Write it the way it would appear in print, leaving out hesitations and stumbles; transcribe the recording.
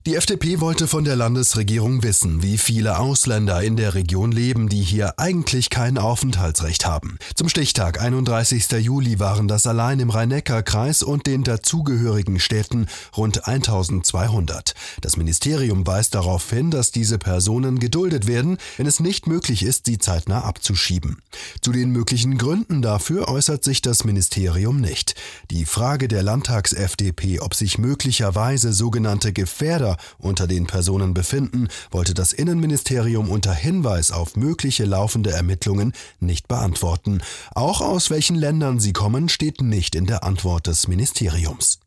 Die FDP wollte von der Landesregierung wissen, wie viele Ausländer in der Region leben, die hier eigentlich kein Aufenthaltsrecht haben. Zum Stichtag 31. Juli waren das allein im Rhein-Neckar-Kreis und den dazugehörigen Städten rund 1200. Das Ministerium weist darauf hin, dass diese Personen geduldet werden, wenn es nicht möglich ist, sie zeitnah abzuschieben. Zu den möglichen Gründen dafür äußert sich das Ministerium nicht. Die Frage der Landtags-FDP, ob sich möglicherweise sogenannte Gefährder unter den Personen befinden, wollte das Innenministerium unter Hinweis auf mögliche laufende Ermittlungen nicht beantworten. Auch aus welchen Ländern sie kommen, steht nicht in der Antwort des Ministeriums.